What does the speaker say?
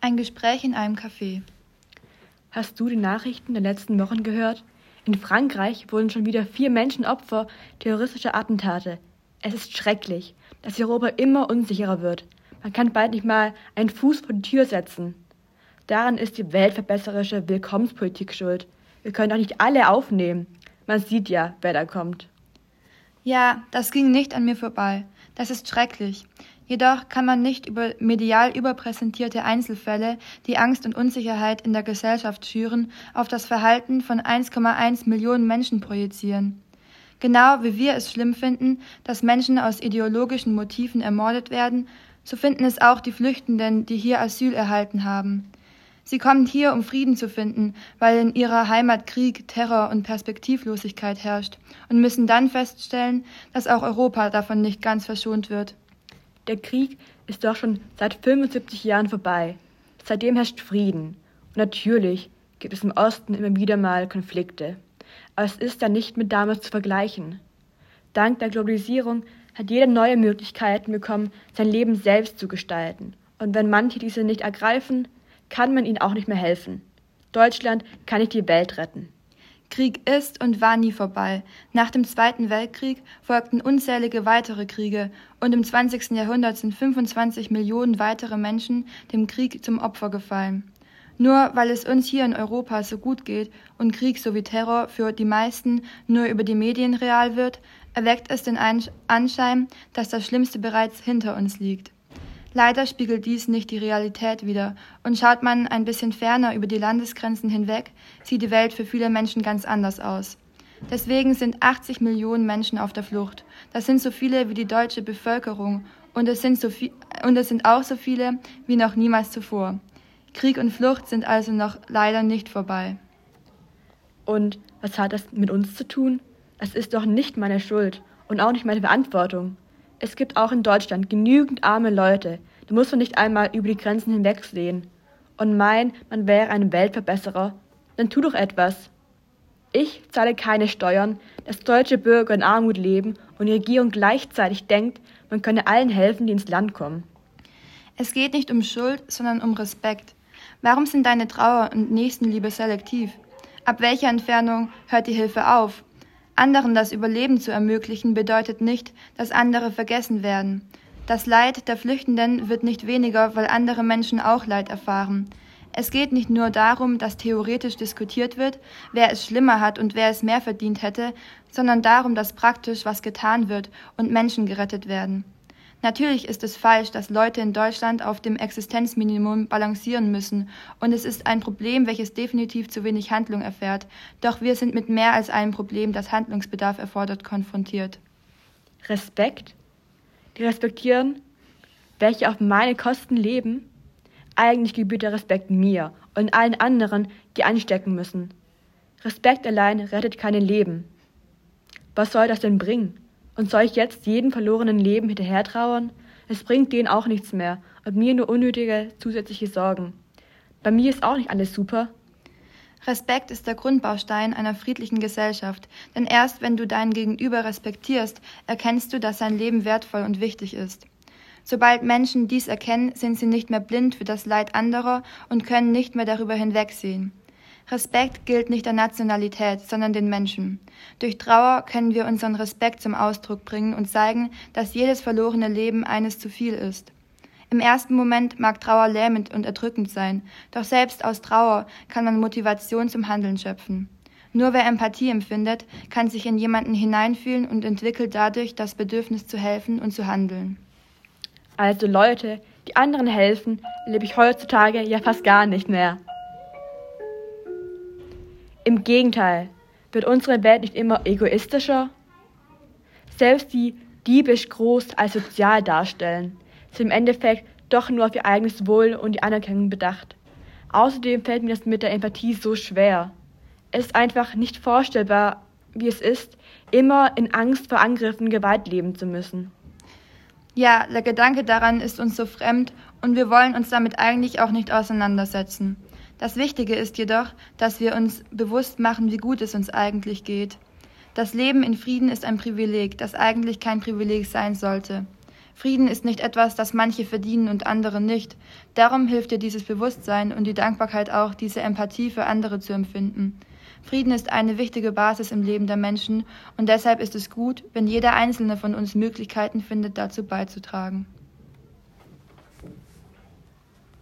Ein Gespräch in einem Café. Hast du die Nachrichten der letzten Wochen gehört? In Frankreich wurden schon wieder 4 Menschen Opfer terroristischer Attentate. Es ist schrecklich, dass Europa immer unsicherer wird. Man kann bald nicht mal einen Fuß vor die Tür setzen. Daran ist die weltverbesserische Willkommenspolitik schuld. Wir können doch nicht alle aufnehmen. Man sieht ja, wer da kommt. Ja, das ging nicht an mir vorbei. Das ist schrecklich. Jedoch kann man nicht über medial überpräsentierte Einzelfälle, die Angst und Unsicherheit in der Gesellschaft schüren, auf das Verhalten von 1,1 Millionen Menschen projizieren. Genau wie wir es schlimm finden, dass Menschen aus ideologischen Motiven ermordet werden, so finden es auch die Flüchtenden, die hier Asyl erhalten haben. Sie kommen hier, um Frieden zu finden, weil in ihrer Heimat Krieg, Terror und Perspektivlosigkeit herrscht und müssen dann feststellen, dass auch Europa davon nicht ganz verschont wird. Der Krieg ist doch schon seit 75 Jahren vorbei. Seitdem herrscht Frieden. Und natürlich gibt es im Osten immer wieder mal Konflikte. Aber es ist ja nicht mit damals zu vergleichen. Dank der Globalisierung hat jeder neue Möglichkeiten bekommen, sein Leben selbst zu gestalten. Und wenn manche diese nicht ergreifen, kann man ihnen auch nicht mehr helfen. Deutschland kann nicht die Welt retten. Krieg ist und war nie vorbei. Nach dem Zweiten Weltkrieg folgten unzählige weitere Kriege und im 20. Jahrhundert sind 25 Millionen weitere Menschen dem Krieg zum Opfer gefallen. Nur weil es uns hier in Europa so gut geht und Krieg sowie Terror für die meisten nur über die Medien real wird, erweckt es den Anschein, dass das Schlimmste bereits hinter uns liegt. Leider spiegelt dies nicht die Realität wider, und schaut man ein bisschen ferner über die Landesgrenzen hinweg, sieht die Welt für viele Menschen ganz anders aus. Deswegen sind 80 Millionen Menschen auf der Flucht. Das sind so viele wie die deutsche Bevölkerung, und es sind auch so viele wie noch niemals zuvor. Krieg und Flucht sind also noch leider nicht vorbei. Und was hat das mit uns zu tun? Es ist doch nicht meine Schuld und auch nicht meine Verantwortung. Es gibt auch in Deutschland genügend arme Leute, da muss man nicht einmal über die Grenzen hinwegsehen. Und man wäre ein Weltverbesserer, dann tu doch etwas. Ich zahle keine Steuern, dass deutsche Bürger in Armut leben und die Regierung gleichzeitig denkt, man könne allen helfen, die ins Land kommen. Es geht nicht um Schuld, sondern um Respekt. Warum sind deine Trauer und Nächstenliebe selektiv? Ab welcher Entfernung hört die Hilfe auf? Anderen das Überleben zu ermöglichen, bedeutet nicht, dass andere vergessen werden. Das Leid der Flüchtenden wird nicht weniger, weil andere Menschen auch Leid erfahren. Es geht nicht nur darum, dass theoretisch diskutiert wird, wer es schlimmer hat und wer es mehr verdient hätte, sondern darum, dass praktisch was getan wird und Menschen gerettet werden. Natürlich ist es falsch, dass Leute in Deutschland auf dem Existenzminimum balancieren müssen, und es ist ein Problem, welches definitiv zu wenig Handlung erfährt. Doch wir sind mit mehr als einem Problem, das Handlungsbedarf erfordert, konfrontiert. Respekt? Die respektieren, welche auf meine Kosten leben? Eigentlich gebührt der Respekt mir und allen anderen, die anstecken müssen. Respekt allein rettet keine Leben. Was soll das denn bringen? Und soll ich jetzt jedem verlorenen Leben hinterher trauern? Es bringt denen auch nichts mehr und mir nur unnötige zusätzliche Sorgen. Bei mir ist auch nicht alles super. Respekt ist der Grundbaustein einer friedlichen Gesellschaft, denn erst wenn du deinen Gegenüber respektierst, erkennst du, dass sein Leben wertvoll und wichtig ist. Sobald Menschen dies erkennen, sind sie nicht mehr blind für das Leid anderer und können nicht mehr darüber hinwegsehen. Respekt gilt nicht der Nationalität, sondern den Menschen. Durch Trauer können wir unseren Respekt zum Ausdruck bringen und zeigen, dass jedes verlorene Leben eines zu viel ist. Im ersten Moment mag Trauer lähmend und erdrückend sein, doch selbst aus Trauer kann man Motivation zum Handeln schöpfen. Nur wer Empathie empfindet, kann sich in jemanden hineinfühlen und entwickelt dadurch das Bedürfnis zu helfen und zu handeln. Also Leute, die anderen helfen, lebe ich heutzutage ja fast gar nicht mehr. Im Gegenteil, wird unsere Welt nicht immer egoistischer? Selbst die diebisch groß als sozial darstellen, sind im Endeffekt doch nur auf ihr eigenes Wohl und die Anerkennung bedacht. Außerdem fällt mir das mit der Empathie so schwer. Es ist einfach nicht vorstellbar, wie es ist, immer in Angst vor Angriffen und Gewalt leben zu müssen. Ja, der Gedanke daran ist uns so fremd und wir wollen uns damit eigentlich auch nicht auseinandersetzen. Das Wichtige ist jedoch, dass wir uns bewusst machen, wie gut es uns eigentlich geht. Das Leben in Frieden ist ein Privileg, das eigentlich kein Privileg sein sollte. Frieden ist nicht etwas, das manche verdienen und andere nicht. Darum hilft dir dieses Bewusstsein und die Dankbarkeit auch, diese Empathie für andere zu empfinden. Frieden ist eine wichtige Basis im Leben der Menschen und deshalb ist es gut, wenn jeder einzelne von uns Möglichkeiten findet, dazu beizutragen.